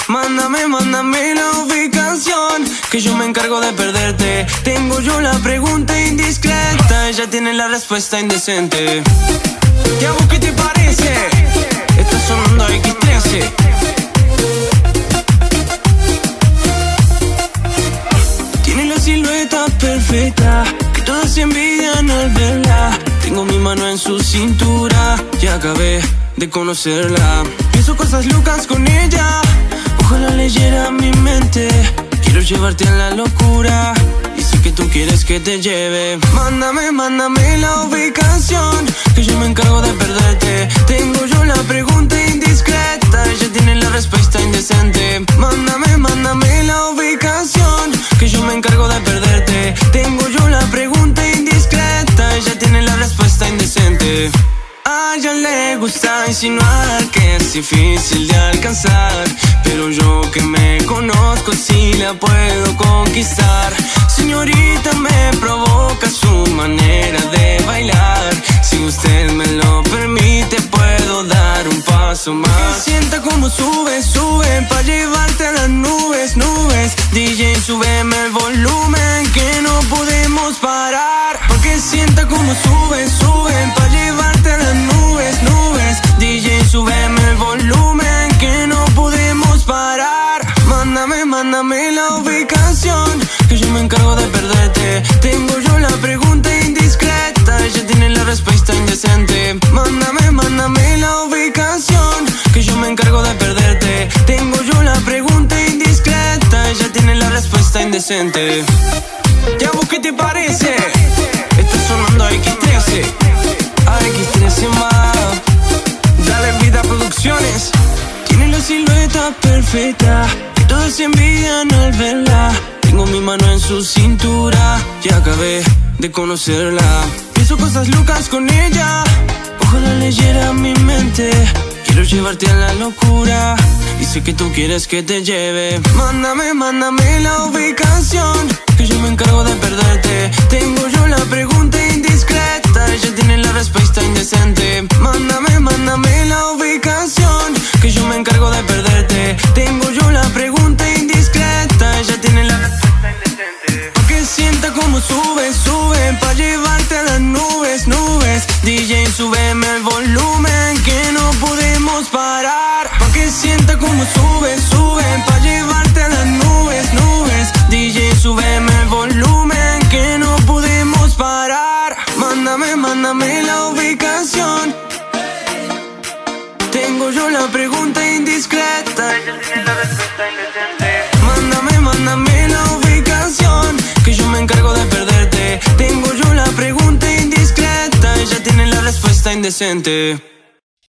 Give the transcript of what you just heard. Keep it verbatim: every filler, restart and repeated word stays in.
Mándame, mándame la ubicación, que yo me encargo de perderte. Tengo yo la pregunta indiscreta, ella tiene la respuesta indecente. ¿Y a vos qué te parece? Está sonando equis trece. Tiene la silueta perfecta, que todos se envidian al verla. Tengo mi mano en su cintura, ya acabé de conocerla. Pienso cosas locas con ella, ojalá leyera mi mente. Quiero llevarte a la locura, y sé que tú quieres que te lleve. Mándame, mándame la ubicación, que yo me encargo de perderte. Tengo yo la pregunta indiscreta, ella tiene la respuesta indecente. Mándame, mándame la ubicación, que yo me encargo de perderte. Tengo yo la pregunta indiscreta, ella tiene la respuesta indecente. A ella le gusta insinuar que es difícil de alcanzar, pero yo que me conozco sí la puedo conquistar. Señorita, me provoca su manera de bailar. Si usted me lo permite, puedo dar un paso más. Que sienta como sube, sube, pa' llevarte a las nubes, nubes. D J, súbeme el volumen, que no podemos parar. Porque sienta como sube, sube, pa' llevarte a las nubes, nubes. D J, súbeme el volumen, que no podemos parar. Mándame, mándame la ubicación, que yo me encargo de perderte. Tengo yo la pregunta indiscreta, ella tiene la respuesta indecente. Mándame, mándame la ubicación, que yo me encargo de perderte. Tengo yo la pregunta indiscreta, ella tiene la respuesta indecente. ¿Ya vos qué te parece? Está sonando equis trece, a equis trece más. Dale Vida Producciones. Tiene la silueta perfecta, que todos se envidian al verla. Tengo mi mano en su cintura, ya acabé de conocerla. Pienso cosas locas con ella, ojalá leyera mi mente. Quiero llevarte a la locura, y sé que tú quieres que te lleve. Mándame, mándame la ubicación, que yo me encargo de perderte. Tengo yo la pregunta indiscreta, ella tiene la respuesta indecente. Mándame, mándame la ubicación, que yo me encargo de perderte. Tengo yo la pregunta indiscreta, ella tiene la respuesta indecente. Porque sienta como sube, sube, pa' llevarte a las nubes, nubes. D J, súbeme el volumen, que no podemos parar. Porque sienta como sube, sube, pa' llevarte a las nubes, nubes. D J, súbeme el volumen, que no podemos parar. Mándame, mándame la ubicación, tengo yo la pregunta indiscreta, ella tiene la respuesta indecente. Mándame, mándame la ubicación, que yo me encargo de perderte. Tengo yo la pregunta indiscreta, ella tiene la respuesta indecente.